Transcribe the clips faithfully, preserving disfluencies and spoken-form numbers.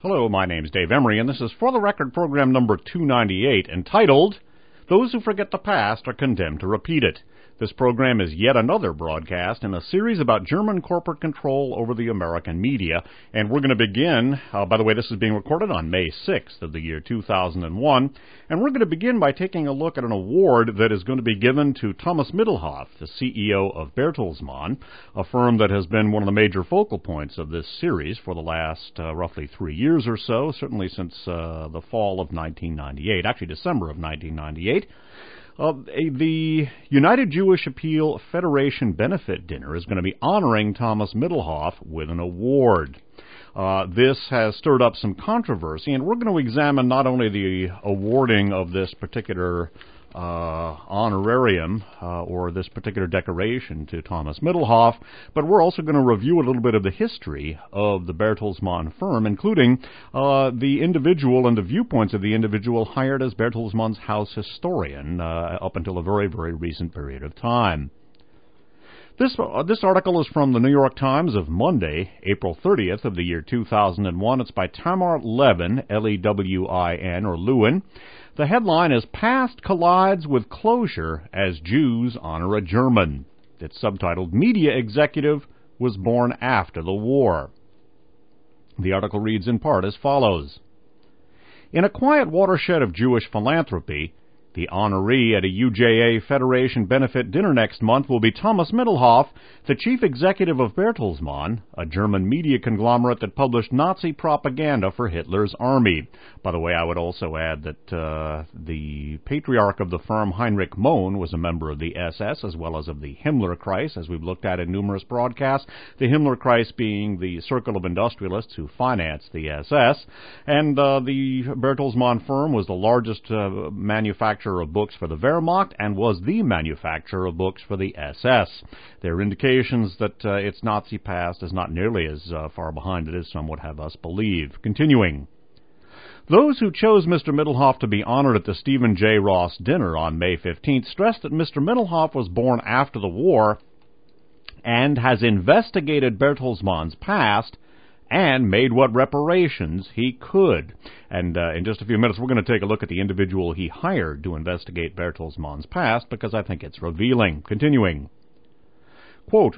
Hello, my name's Dave Emery, and this is For the Record program number two ninety-eight, entitled, Those Who Forget the Past Are Condemned to Repeat It. This program is yet another broadcast in a series about German corporate control over the American media, and we're going to begin, uh, by the way, this is being recorded on May sixth of the year two thousand one, and we're going to begin by taking a look at an award that is going to be given to Thomas Middelhoff, the C E O of Bertelsmann, a firm that has been one of the major focal points of this series for the last uh, roughly three years or so, certainly since uh, the fall of nineteen ninety-eight, actually December of nineteen ninety-eight. Uh, the United Jewish Appeal Federation benefit dinner is going to be honoring Thomas Middelhoff with an award. Uh, this has stirred up some controversy, and we're going to examine not only the awarding of this particular uh, honorarium uh, or this particular decoration to Thomas Middelhoff, but we're also going to review a little bit of the history of the Bertelsmann firm, including uh, the individual and the viewpoints of the individual hired as Bertelsmann's house historian uh, up until a very, very recent period of time. This uh, this article is from the New York Times of Monday, April thirtieth of the year two thousand one. It's by Tamar Levin, L E W I N, or Lewin. The headline is Past Collides with Closure as Jews Honor a German. It's subtitled Media Executive Was Born After the War. The article reads in part as follows. In a quiet watershed of Jewish philanthropy, the honoree at a U J A Federation benefit dinner next month will be Thomas Middelhoff, the chief executive of Bertelsmann, a German media conglomerate that published Nazi propaganda for Hitler's army. By the way, I would also add that uh, the patriarch of the firm, Heinrich Mohn, was a member of the S S as well as of the Himmlerkreis, as we've looked at in numerous broadcasts, the Himmlerkreis being the circle of industrialists who financed the S S, and uh, the Bertelsmann firm was the largest uh, manufacturer of books for the Wehrmacht and was the manufacturer of books for the S S. There are indications that uh, its Nazi past is not nearly as uh, far behind it as some would have us believe. Continuing. Those who chose Mister Middelhoff to be honored at the Stephen J. Ross dinner on May fifteenth stressed that Mister Middelhoff was born after the war and has investigated Bertelsmann's past and made what reparations he could. And uh, in just a few minutes, we're going to take a look at the individual he hired to investigate Bertelsmann's past, because I think it's revealing. Continuing. Quote,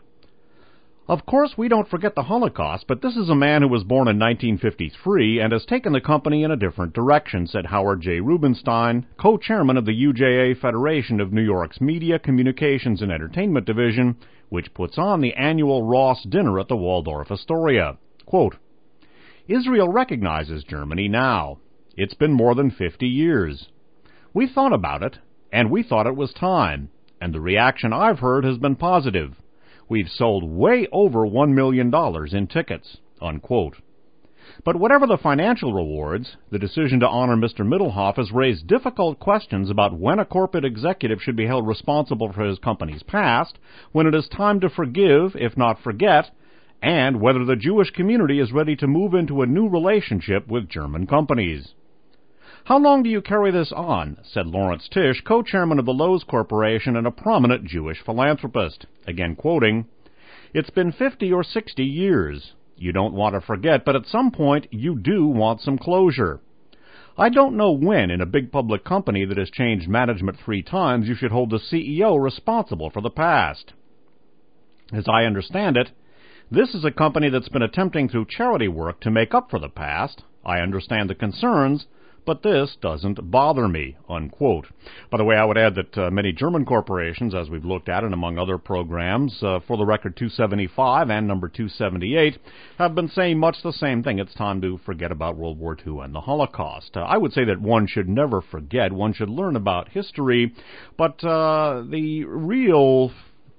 Of course, we don't forget the Holocaust, but this is a man who was born in nineteen fifty-three and has taken the company in a different direction, said Howard J. Rubenstein, co-chairman of the U J A Federation of New York's Media, Communications, and Entertainment Division, which puts on the annual Ross dinner at the Waldorf Astoria. Quote, Israel recognizes Germany now. It's been more than fifty years. We thought about it, and we thought it was time, and the reaction I've heard has been positive. We've sold way over one million dollars in tickets, unquote. But whatever the financial rewards, the decision to honor Mister Middelhoff has raised difficult questions about when a corporate executive should be held responsible for his company's past, when it is time to forgive, if not forget, and whether the Jewish community is ready to move into a new relationship with German companies. How long do you carry this on, said Lawrence Tisch, co-chairman of the Lowe's Corporation and a prominent Jewish philanthropist. Again quoting, It's been fifty or sixty years. You don't want to forget, but at some point you do want some closure. I don't know when, in a big public company that has changed management three times, you should hold the C E O responsible for the past. As I understand it, this is a company that's been attempting through charity work to make up for the past. I understand the concerns, but this doesn't bother me, unquote. By the way, I would add that uh, many German corporations, as we've looked at, and among other programs, uh, For the Record two seventy-five and number two seventy-eight, have been saying much the same thing. It's time to forget about World War Two and the Holocaust. Uh, I would say that one should never forget. One should learn about history, but uh, the real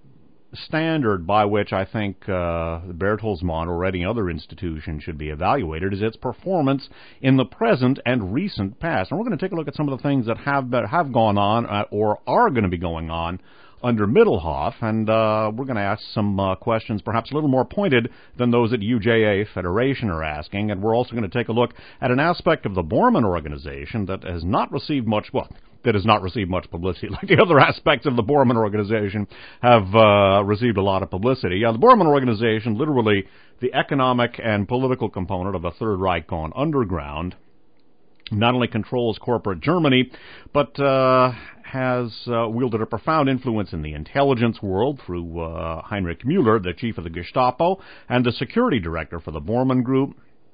standard by which I think uh, Bertelsmann or any other institution should be evaluated is its performance in the present and recent past. And we're going to take a look at some of the things that have been, have gone on uh, or are going to be going on under Middelhoff, and uh, we're going to ask some uh, questions perhaps a little more pointed than those that U J A Federation are asking, and we're also going to take a look at an aspect of the Bormann organization that has not received much, well, that has not received much publicity, like the other aspects of the Bormann Organization have uh, received a lot of publicity. Yeah, the Bormann Organization, literally the economic and political component of the Third Reich gone underground, not only controls corporate Germany, but uh, has uh, wielded a profound influence in the intelligence world through uh, Heinrich Müller, the chief of the Gestapo, and the security director for the Bormann Group.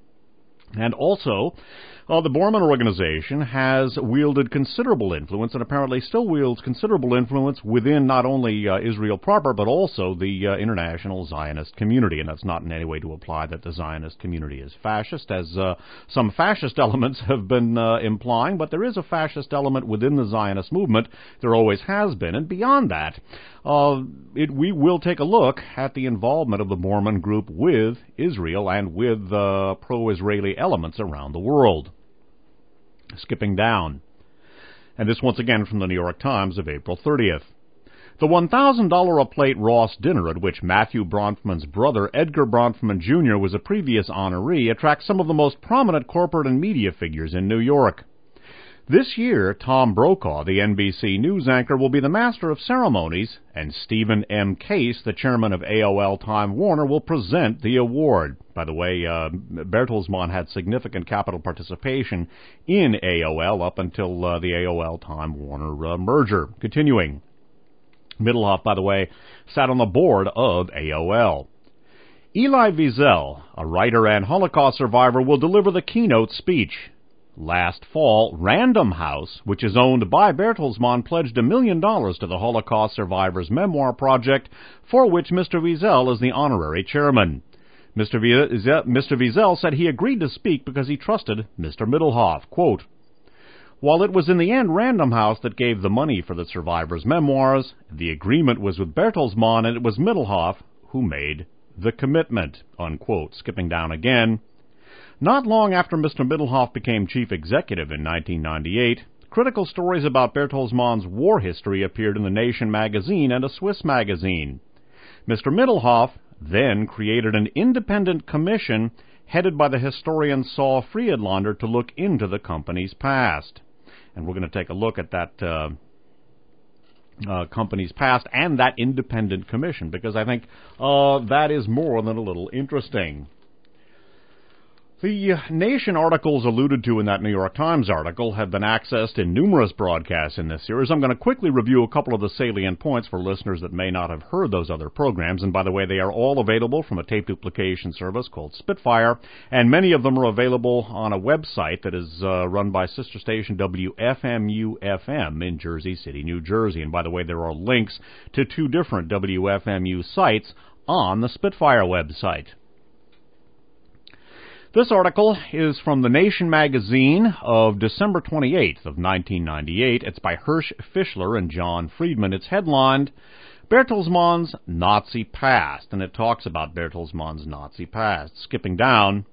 And also, uh, the Bormann Organization has wielded considerable influence, and apparently still wields considerable influence within not only uh, Israel proper, but also the uh, international Zionist community. And that's not in any way to imply that the Zionist community is fascist, as uh, some fascist elements have been uh, implying, but there is a fascist element within the Zionist movement. There always has been, and beyond that, uh, it, we will take a look at the involvement of the Bormann Group with Israel and with uh, pro-Israeli elements around the world. Skipping down. And this once again from the New York Times of April thirtieth. The one thousand dollars a plate Ross dinner at which Matthew Bronfman's brother Edgar Bronfman Junior was a previous honoree attracts some of the most prominent corporate and media figures in New York. This year, Tom Brokaw, the N B C News anchor, will be the master of ceremonies, and Stephen M. Case, the chairman of A O L Time Warner, will present the award. By the way, uh, Bertelsmann had significant capital participation in A O L up until uh, the A O L Time Warner uh, merger. Continuing, Middelhoff, by the way, sat on the board of A O L. Elie Wiesel, a writer and Holocaust survivor, will deliver the keynote speech. Last fall, Random House, which is owned by Bertelsmann, pledged a million dollars to the Holocaust Survivors Memoir Project, for which Mister Wiesel is the honorary chairman. Mister Wiesel, Mister Wiesel said he agreed to speak because he trusted Mister Middelhoff. Quote, "While it was in the end Random House that gave the money for the survivors' memoirs, the agreement was with Bertelsmann, and it was Middelhoff who made the commitment." Unquote. Skipping down again. Not long after Mister Middelhoff became chief executive in nineteen ninety-eight, critical stories about Bertelsmann's war history appeared in The Nation magazine and a Swiss magazine. Mister Middelhoff then created an independent commission headed by the historian Saul Friedlander to look into the company's past. And we're going to take a look at that uh, uh, company's past and that independent commission, because I think uh, that is more than a little interesting. The Nation articles alluded to in that New York Times article have been accessed in numerous broadcasts in this series. I'm going to quickly review a couple of the salient points for listeners that may not have heard those other programs. And by the way, they are all available from a tape duplication service called Spitfire, and many of them are available on a website that is uh, run by sister station W F M U F M in Jersey City, New Jersey. And by the way, there are links to two different W F M U sites on the Spitfire website. This article is from The Nation magazine of December twenty-eighth of nineteen ninety-eight. It's by Hirsch Fischler and John Friedman. It's headlined, Bertelsmann's Nazi Past, and it talks about Bertelsmann's Nazi past. Skipping down,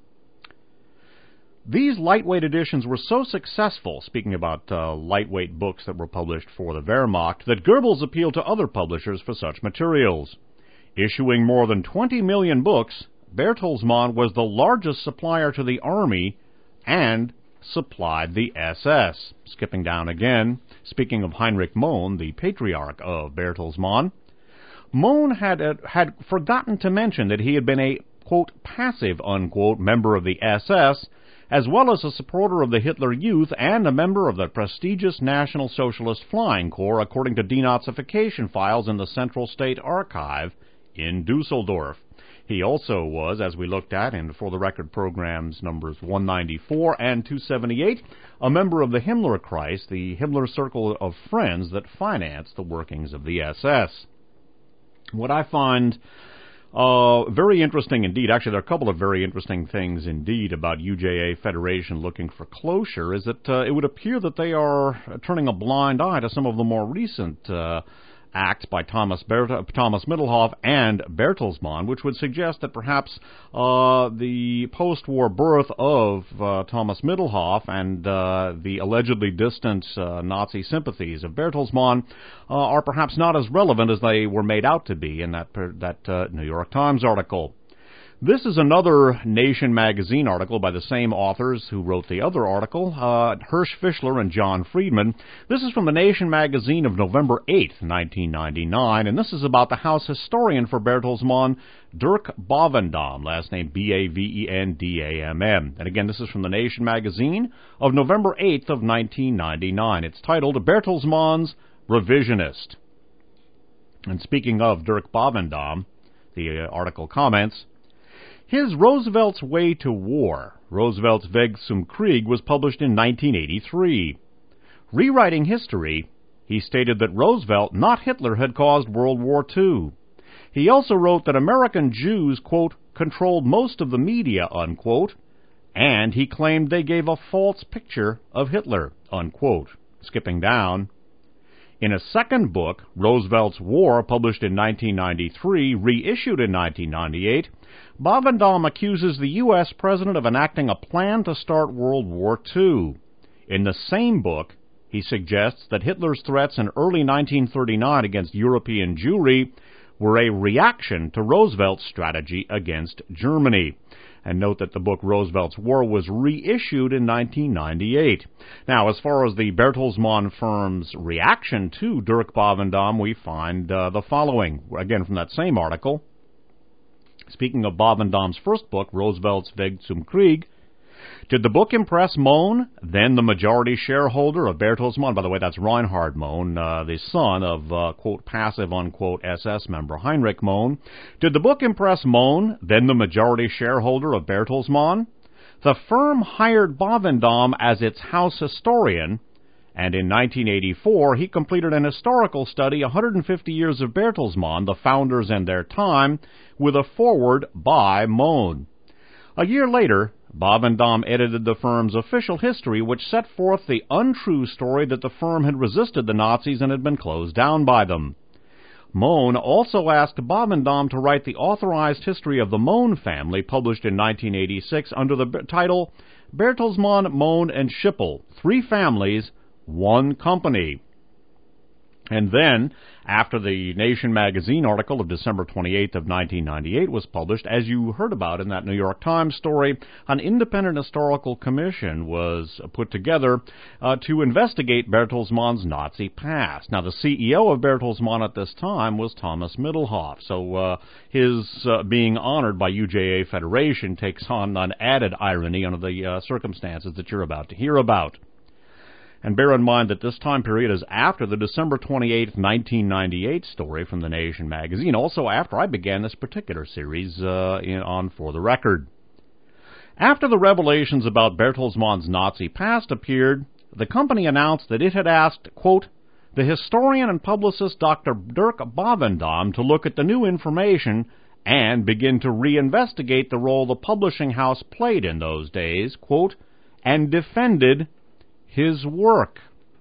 these lightweight editions were so successful, speaking about uh, lightweight books that were published for the Wehrmacht, that Goebbels appealed to other publishers for such materials. Issuing more than twenty million books, Bertelsmann was the largest supplier to the Army and supplied the S S. Skipping down again, speaking of Heinrich Mohn, the patriarch of Bertelsmann, Mohn had, uh, had forgotten to mention that he had been a, quote, passive, unquote, member of the S S, as well as a supporter of the Hitler Youth and a member of the prestigious National Socialist Flying Corps, according to denazification files in the Central State Archive in Dusseldorf. He also was, as we looked at in For the Record programs numbers one ninety-four and two seventy-eight, a member of the Himmlerkreis, the Himmler circle of friends that financed the workings of the S S. What I find uh, very interesting indeed, actually there are a couple of very interesting things indeed about U J A Federation looking for closure, is that uh, it would appear that they are turning a blind eye to some of the more recent uh acts by Thomas Berta, Thomas Middelhoff and Bertelsmann, which would suggest that perhaps uh, the post-war birth of uh, Thomas Middelhoff and uh, the allegedly distant uh, Nazi sympathies of Bertelsmann uh, are perhaps not as relevant as they were made out to be in that, that uh, New York Times article. This is another Nation magazine article by the same authors who wrote the other article, uh, Hirsch Fischler and John Friedman. This is from the Nation magazine of November eighth, nineteen ninety-nine, and this is about the House historian for Bertelsmann, Dirk Bovendam, last name B A V E N D A M M. And again, this is from the Nation magazine of November eighth of nineteen ninety-nine. It's titled Bertelsmann's Revisionist. And speaking of Dirk Bovendam, the uh, article comments, his Roosevelt's Way to War, Roosevelt's Weg zum Krieg, was published in nineteen eighty-three. Rewriting history, he stated that Roosevelt, not Hitler, had caused World War Two. He also wrote that American Jews, quote, controlled most of the media, unquote, and he claimed they gave a false picture of Hitler, unquote. Skipping down. In a second book, Roosevelt's War, published in nineteen ninety-three, reissued in nineteen ninety-eight, Bovendam accuses the U S president of enacting a plan to start World War Two. In the same book, he suggests that Hitler's threats in early nineteen thirty-nine against European Jewry were a reaction to Roosevelt's strategy against Germany. And note that the book Roosevelt's War was reissued in nineteen ninety-eight. Now, as far as the Bertelsmann firm's reaction to Dirk Bovendam, we find uh, the following, again from that same article. Speaking of Bovendam's first book, Roosevelt's Weg zum Krieg, did the book impress Mohn, then the majority shareholder of Bertelsmann? By the way, that's Reinhard Mohn, uh, the son of, uh, quote, passive, unquote, S S member Heinrich Mohn. Did the book impress Mohn, then the majority shareholder of Bertelsmann? The firm hired Bovendam as its house historian, and in nineteen eighty-four he completed an historical study, one hundred fifty years of Bertelsmann, the founders and their time, with a foreword by Mohn. A year later, Bovendam edited the firm's official history, which set forth the untrue story that the firm had resisted the Nazis and had been closed down by them. Mohn also asked Bovendam to write the authorized history of the Mohn family, published in nineteen eighty-six under the title Bertelsmann, Mohn, and Schiphol, Three Families, One Company. And then, after the Nation magazine article of December twenty-eighth of nineteen ninety-eight was published, as you heard about in that New York Times story, an independent historical commission was put together uh, to investigate Bertelsmann's Nazi past. Now, the C E O of Bertelsmann at this time was Thomas Middelhoff, so uh, his uh, being honored by U J A Federation takes on an added irony under the uh, circumstances that you're about to hear about. And bear in mind that this time period is after the December twenty-eighth, nineteen ninety-eight story from the Nation magazine, also after I began this particular series uh, in, on For the Record. After the revelations about Bertelsmann's Nazi past appeared, the company announced that it had asked, quote, the historian and publicist Doctor Dirk Bovendam to look at the new information and begin to reinvestigate the role the publishing house played in those days, quote, and defended his work.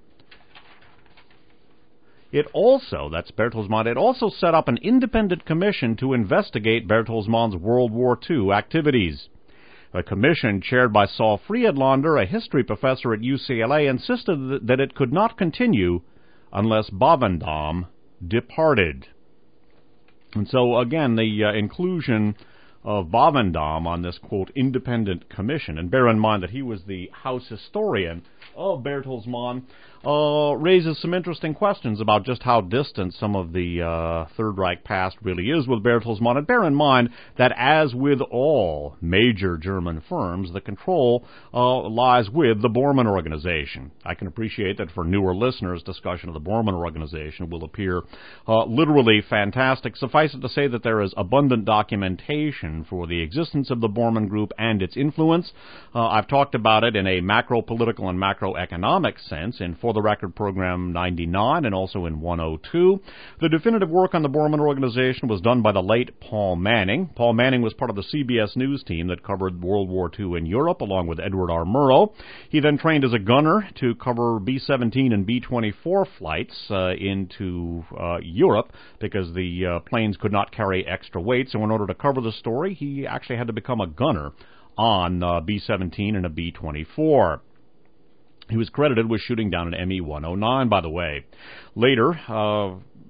It also, that's Bertelsmann, it also set up an independent commission to investigate Bertelsmann's World War Two activities. The commission, chaired by Saul Friedlander, a history professor at U C L A, insisted that it could not continue unless Bovendam departed. And so, again, the uh, inclusion of Bovendam on this, quote, independent commission, and bear in mind that he was the house historian of Bertelsmann, uh, raises some interesting questions about just how distant some of the uh, Third Reich past really is with Bertelsmann. And bear in mind that, as with all major German firms, the control uh, lies with the Bormann Organization. I can appreciate that for newer listeners, discussion of the Bormann Organization will appear uh, literally fantastic. Suffice it to say that there is abundant documentation for the existence of the Bormann Group and its influence. Uh, I've talked about it in a macro-political and macroeconomic sense in For the Record Program ninety-nine and also in one oh two. The definitive work on the Bormann Organization was done by the late Paul Manning. Paul Manning was part of the C B S News team that covered World War Two in Europe, along with Edward R. Murrow. He then trained as a gunner to cover B seventeen and B twenty-four flights uh, into uh, Europe because the uh, planes could not carry extra weight. So in order to cover the story, he actually had to become a gunner on uh, B seventeen and a B twenty-four. He was credited with shooting down an M E one oh nine, by the way. Later, uh,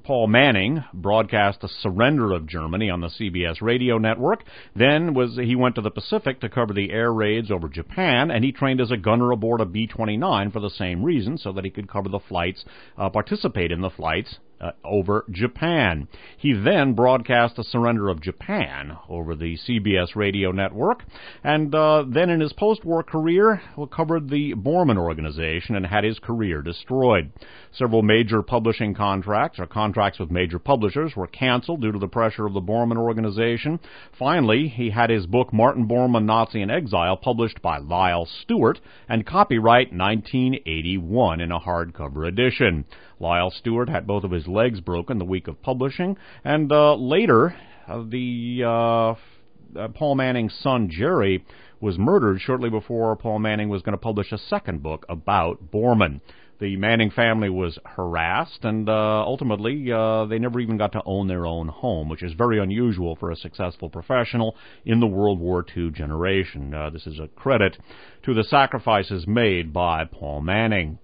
Paul Manning broadcast the surrender of Germany on the C B S radio network. Then was he went to the Pacific to cover the air raids over Japan, and he trained as a gunner aboard a B twenty-nine for the same reason, so that he could cover the flights, uh, participate in the flights Uh, over Japan. He then broadcast the surrender of Japan over the C B S radio network, and uh, then in his post-war career covered the Bormann Organization and had his career destroyed. Several major publishing contracts, or contracts with major publishers, were canceled due to the pressure of the Bormann Organization. Finally, he had his book Martin Bormann, Nazi in Exile, published by Lyle Stewart, and copyright nineteen eighty-one in a hardcover edition. Lyle Stewart had both of his legs broken the week of publishing, and uh, later uh, the uh, uh, Paul Manning's son Jerry was murdered shortly before Paul Manning was going to publish a second book about Bormann. The Manning family was harassed, and uh, ultimately uh, they never even got to own their own home, which is very unusual for a successful professional in the World War Two generation. Uh, this is a credit to the sacrifices made by Paul Manning.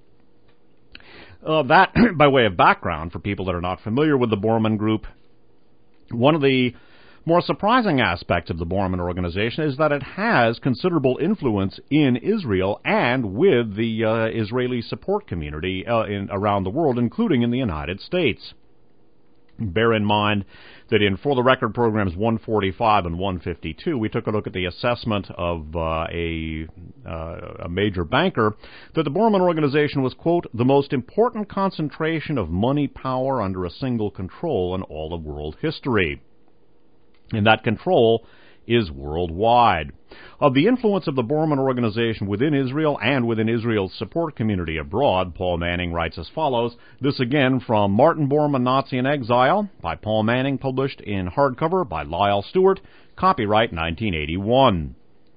Uh, that, by way of background, for people that are not familiar with the Bormann Group, one of the more surprising aspects of the Bormann Organization is that it has considerable influence in Israel and with the uh, Israeli support community uh, in, around the world, including in the United States. Bear in mind that in For the Record programs one forty-five and one fifty-two, we took a look at the assessment of uh, a, uh, a major banker that the Bormann Organization was, quote, the most important concentration of money power under a single control in all of world history. And that control is worldwide. Of the influence of the Bormann Organization within Israel and within Israel's support community abroad, Paul Manning writes as follows. This again from Martin Bormann, Nazi in Exile, by Paul Manning, published in hardcover by Lyle Stewart, copyright nineteen eighty-one.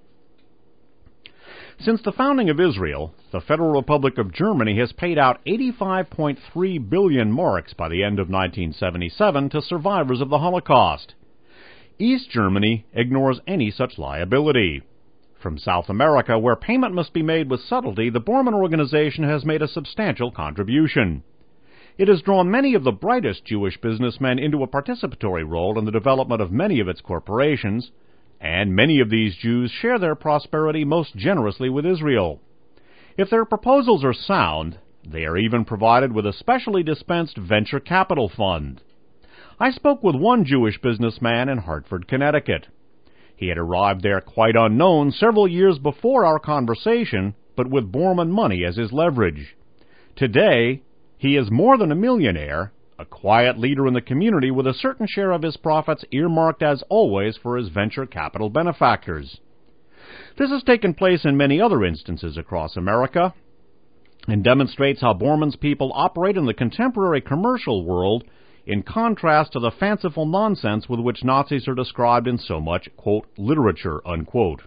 Since the founding of Israel, the Federal Republic of Germany has paid out eighty-five point three billion marks by the end of nineteen seventy-seven to survivors of the Holocaust. East Germany ignores any such liability. From South America, where payment must be made with subtlety, the Bormann Organization has made a substantial contribution. It has drawn many of the brightest Jewish businessmen into a participatory role in the development of many of its corporations, and many of these Jews share their prosperity most generously with Israel. If their proposals are sound, they are even provided with a specially dispensed venture capital fund. I spoke with one Jewish businessman in Hartford, Connecticut. He had arrived there quite unknown several years before our conversation, but with Bormann money as his leverage. Today, he is more than a millionaire, a quiet leader in the community with a certain share of his profits earmarked as always for his venture capital benefactors. This has taken place in many other instances across America, and demonstrates how Bormann's people operate in the contemporary commercial world, in contrast to the fanciful nonsense with which Nazis are described in so much, quote, literature, unquote.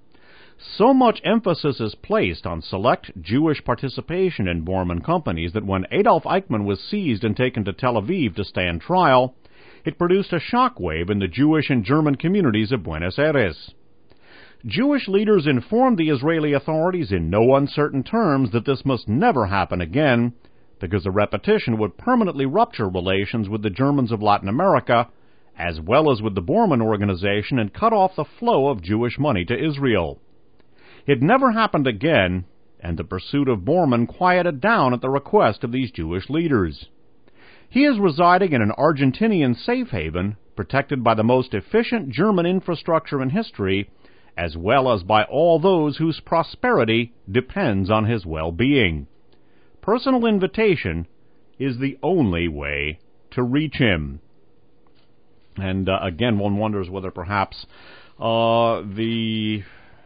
So much emphasis is placed on select Jewish participation in Bormann companies that when Adolf Eichmann was seized and taken to Tel Aviv to stand trial, it produced a shockwave in the Jewish and German communities of Buenos Aires. Jewish leaders informed the Israeli authorities in no uncertain terms that this must never happen again, because a repetition would permanently rupture relations with the Germans of Latin America, as well as with the Bormann Organization, and cut off the flow of Jewish money to Israel. It never happened again, and the pursuit of Bormann quieted down at the request of these Jewish leaders. He is residing in an Argentinian safe haven, protected by the most efficient German infrastructure in history, as well as by all those whose prosperity depends on his well-being. Personal invitation is the only way to reach him. And uh, again, one wonders whether perhaps uh, the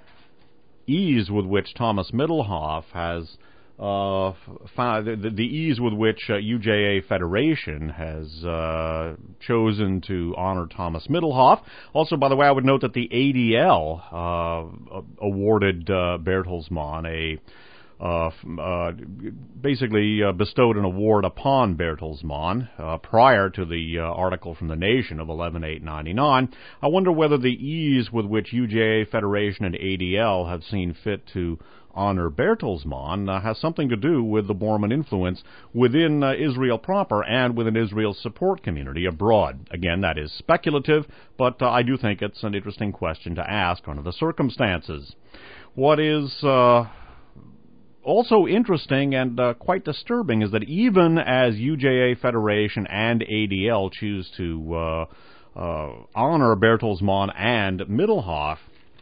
ease with which Thomas Middelhoff has uh, found, the, the ease with which uh, U J A Federation has uh, chosen to honor Thomas Middelhoff. Also, by the way, I would note that the A D L uh, awarded uh, Bertelsmann a Uh, uh, basically uh, bestowed an award upon Bertelsmann uh, prior to the uh, article from The Nation of eleven eight ninety-nine. I wonder whether the ease with which U J A Federation and A D L have seen fit to Honor Bertelsmann uh, has something to do with the Bormann influence within uh, Israel proper and within Israel's support community abroad. Again, that is speculative, but uh, I do think it's an interesting question to ask under the circumstances. What is uh, also interesting and uh, quite disturbing is that even as U J A Federation and A D L choose to uh, uh, honor Bertelsmann and Middelhoff,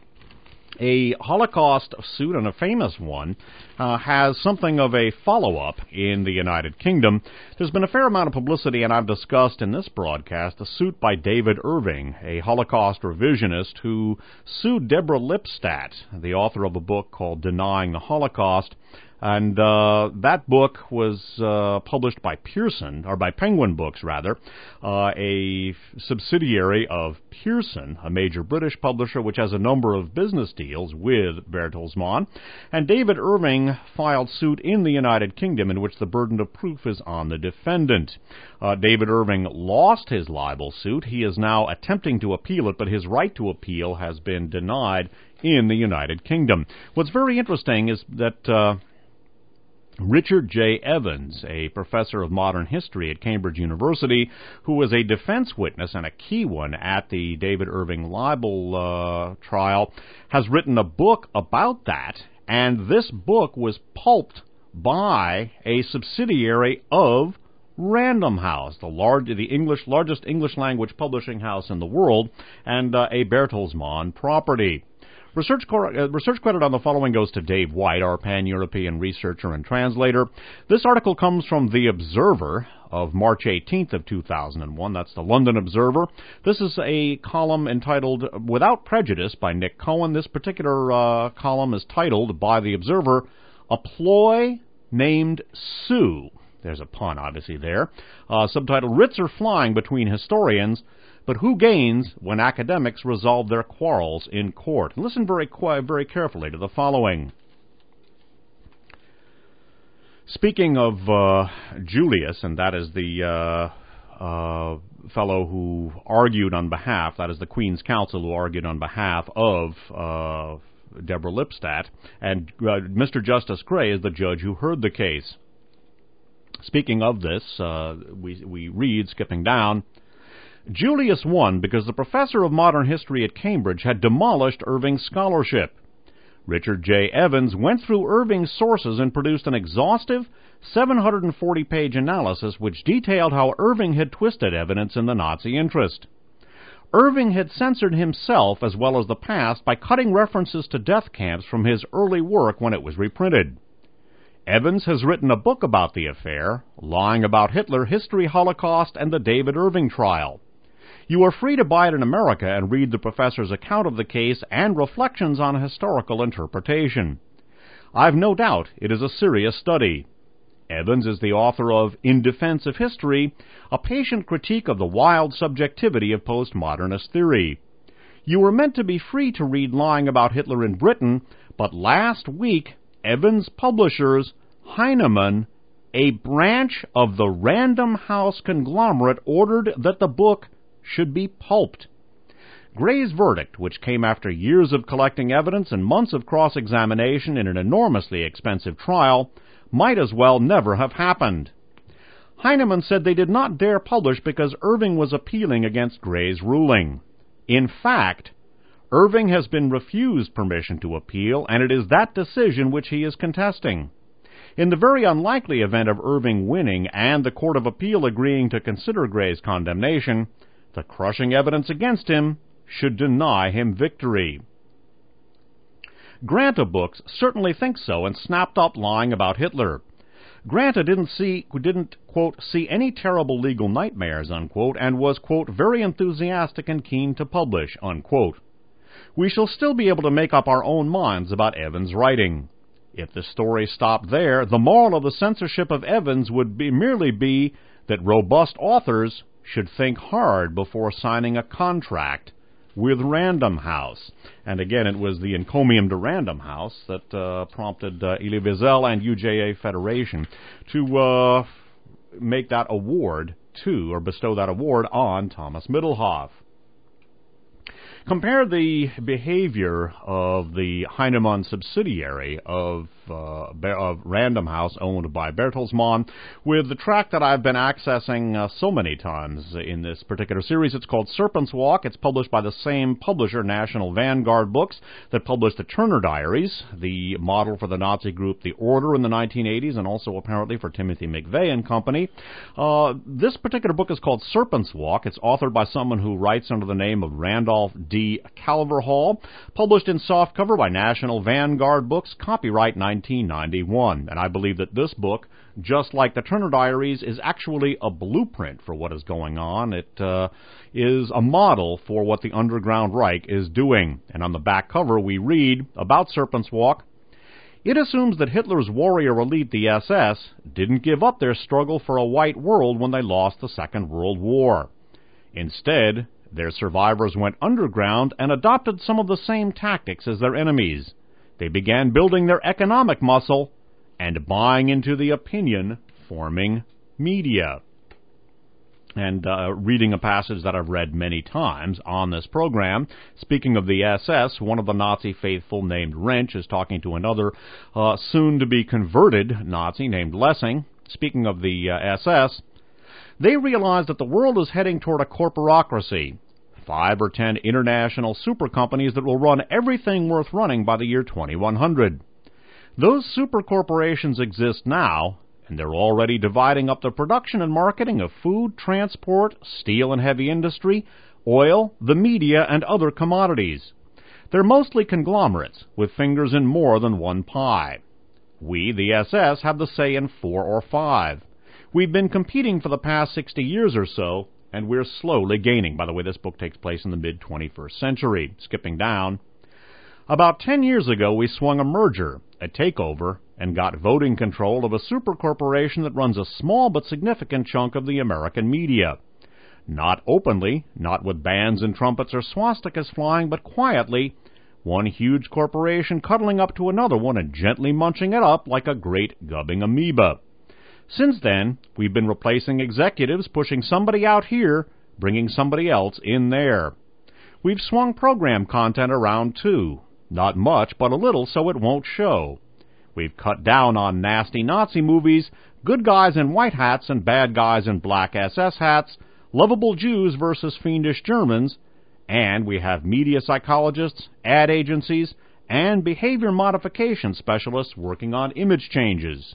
a Holocaust suit, and a famous one, uh, has something of a follow-up in the United Kingdom. There's been a fair amount of publicity, and I've discussed in this broadcast, a suit by David Irving, a Holocaust revisionist who sued Deborah Lipstadt, the author of a book called Denying the Holocaust. And uh, that book was uh, published by Pearson, or by Penguin Books, rather, uh, a subsidiary of Pearson, a major British publisher which has a number of business deals with Bertelsmann. And David Irving filed suit in the United Kingdom in which the burden of proof is on the defendant. Uh, David Irving lost his libel suit. He is now attempting to appeal it, but his right to appeal has been denied in the United Kingdom. What's very interesting is that Uh, Richard J. Evans, a professor of modern history at Cambridge University, who was a defense witness and a key one at the David Irving libel uh, trial, has written a book about that, and this book was pulped by a subsidiary of Random House, the large, the English, largest English-language publishing house in the world, and uh, a Bertelsmann property. Research, uh, research credit on the following goes to Dave White, our pan-European researcher and translator. This article comes from The Observer of March eighteenth of two thousand one. That's the London Observer. This is a column entitled Without Prejudice by Nick Cohen. This particular uh, column is titled by The Observer, A Ploy Named Sue. There's a pun, obviously, there. Uh, subtitled, Writs Are Flying Between Historians, but who gains when academics resolve their quarrels in court? And listen very, very carefully to the following. Speaking of uh, Julius, and that is the uh, uh, fellow who argued on behalf, that is the Queen's Counsel who argued on behalf of uh, Deborah Lipstadt, and uh, Mister Justice Gray is the judge who heard the case. Speaking of this, uh, we, we read, skipping down, Julius won because the professor of modern history at Cambridge had demolished Irving's scholarship. Richard J. Evans went through Irving's sources and produced an exhaustive seven hundred forty page analysis which detailed how Irving had twisted evidence in the Nazi interest. Irving had censored himself as well as the past by cutting references to death camps from his early work when it was reprinted. Evans has written a book about the affair, Lying About Hitler, History, Holocaust, and the David Irving Trial. You are free to buy it in America and read the professor's account of the case and reflections on historical interpretation. I've no doubt it is a serious study. Evans is the author of In Defense of History, a patient critique of the wild subjectivity of postmodernist theory. You were meant to be free to read Lying About Hitler in Britain, but last week Evans' publishers, Heinemann, a branch of the Random House conglomerate, ordered that the book should be pulped. Gray's verdict, which came after years of collecting evidence and months of cross-examination in an enormously expensive trial, might as well never have happened. Heinemann said they did not dare publish because Irving was appealing against Gray's ruling. In fact, Irving has been refused permission to appeal, and it is that decision which he is contesting. In the very unlikely event of Irving winning and the Court of Appeal agreeing to consider Gray's condemnation, the crushing evidence against him should deny him victory. Granta Books certainly thinks so and snapped up Lying About Hitler. Granta didn't see, didn't, quote, see any terrible legal nightmares, unquote, and was, quote, very enthusiastic and keen to publish, unquote. We shall still be able to make up our own minds about Evans' writing. If the story stopped there, the moral of the censorship of Evans would be merely be that robust authors should think hard before signing a contract with Random House. And again, it was the encomium to Random House that uh, prompted uh, Elie Wiesel and U J A Federation to uh, make that award to, or bestow that award on Thomas Middelhoff. Compare the behavior of the Heinemann subsidiary of, uh, of Random House, owned by Bertelsmann, with the track that I've been accessing uh, so many times in this particular series. It's called Serpent's Walk. It's published by the same publisher, National Vanguard Books, that published the Turner Diaries, the model for the Nazi group The Order in the nineteen eighties, and also apparently for Timothy McVeigh and company. Uh, this particular book is called Serpent's Walk. It's authored by someone who writes under the name of Randolph D. Calverhall, published in softcover by National Vanguard Books, copyright nineteen ninety-one. And I believe that this book, just like the Turner Diaries, is actually a blueprint for what is going on. It uh, is a model for what the Underground Reich is doing. And on the back cover we read about Serpent's Walk, it assumes that Hitler's warrior elite, the S S, didn't give up their struggle for a white world when they lost the Second World War. Instead, their survivors went underground and adopted some of the same tactics as their enemies. They began building their economic muscle and buying into the opinion-forming media. And uh, reading a passage that I've read many times on this program, speaking of the S S, one of the Nazi faithful named Wrench is talking to another uh, soon-to-be converted Nazi named Lessing. Speaking of the uh, S S, they realize that the world is heading toward a corporocracy, five or ten international super companies that will run everything worth running by the year twenty-one hundred. Those super corporations exist now, and they're already dividing up the production and marketing of food, transport, steel and heavy industry, oil, the media, and other commodities. They're mostly conglomerates, with fingers in more than one pie. We, the S S, have the say in four or five. We've been competing for the past sixty years or so, and we're slowly gaining. By the way, this book takes place in the mid-twenty-first century. Skipping down, about ten years ago we swung a merger, a takeover, and got voting control of a super corporation that runs a small but significant chunk of the American media. Not openly, not with bands and trumpets or swastikas flying, but quietly, one huge corporation cuddling up to another one and gently munching it up like a great gubbing amoeba. Since then, we've been replacing executives, pushing somebody out here, bringing somebody else in there. We've swung program content around too. Not much, but a little so it won't show. We've cut down on nasty Nazi movies, good guys in white hats and bad guys in black S S hats, lovable Jews versus fiendish Germans, and we have media psychologists, ad agencies, and behavior modification specialists working on image changes.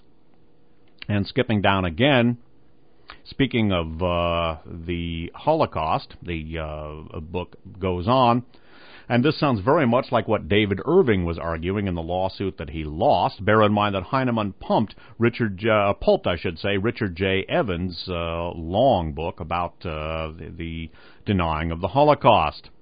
And skipping down again, speaking of uh, the Holocaust, the uh, book goes on, and this sounds very much like what David Irving was arguing in the lawsuit that he lost. Bear in mind that Heinemann pumped Richard, J, uh, pulped, I should say, Richard J. Evans' uh, long book about uh, the, the denying of the Holocaust.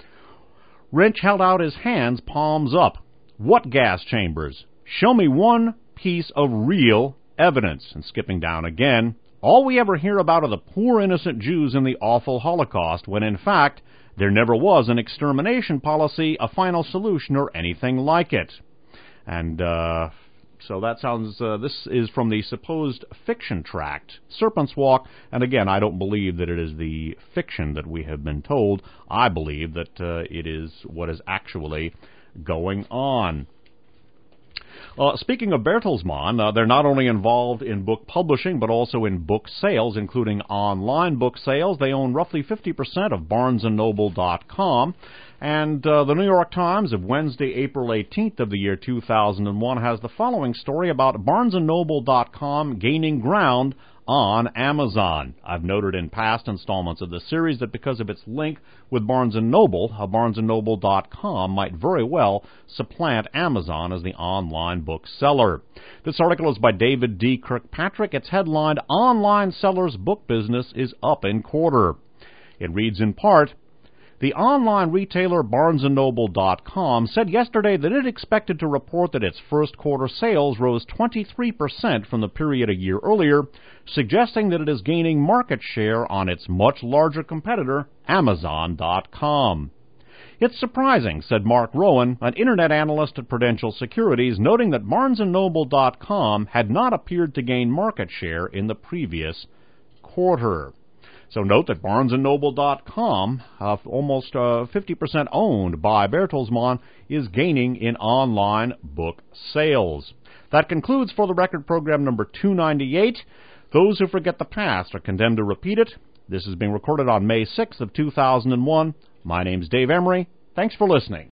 Wrench held out his hands, palms up. What gas chambers? Show me one piece of real evidence. And skipping down again, all we ever hear about are the poor innocent Jews in the awful Holocaust, when in fact there never was an extermination policy, a final solution, or anything like it. And uh, so that sounds, uh, this is from the supposed fiction tract, Serpent's Walk, and again, I don't believe that it is the fiction that we have been told. I believe that uh, it is what is actually going on. Uh, speaking of Bertelsmann, uh, they're not only involved in book publishing, but also in book sales, including online book sales. They own roughly fifty percent of Barnes and Noble dot com. And uh, the New York Times of Wednesday, April eighteenth of the year two thousand one has the following story about Barnes and Noble dot com gaining ground on Amazon. I've noted in past installments of the series that because of its link with Barnes and Noble, uh, Barnes and Noble dot com might very well supplant Amazon as the online bookseller. This article is by David D. Kirkpatrick. It's headlined, Online Sellers Book Business is Up in Quarter. It reads in part, the online retailer Barnes and Noble dot com said yesterday that it expected to report that its first quarter sales rose twenty-three percent from the period a year earlier, suggesting that it is gaining market share on its much larger competitor, Amazon dot com. It's surprising, said Mark Rowan, an internet analyst at Prudential Securities, noting that Barnes and Noble dot com had not appeared to gain market share in the previous quarter. So note that Barnes and Noble dot com, uh, almost uh, fifty percent owned by Bertelsmann, is gaining in online book sales. That concludes For the Record program number two ninety-eight. Those who forget the past are condemned to repeat it. This is being recorded on May sixth of two thousand one. My name's Dave Emery. Thanks for listening.